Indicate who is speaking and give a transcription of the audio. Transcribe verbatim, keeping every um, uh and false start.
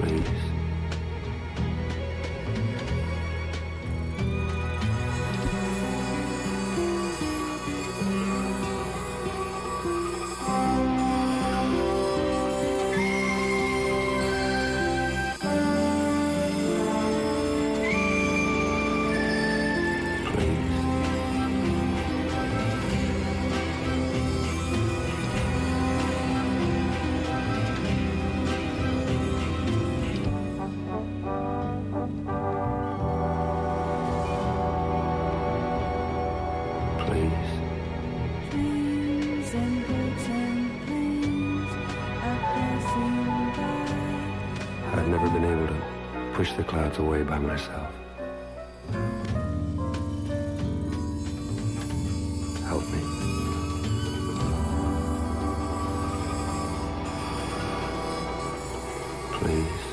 Speaker 1: please.
Speaker 2: Trains and boats and planes are passing by.
Speaker 1: I've never been able to push the clouds away by myself. Help me. Please.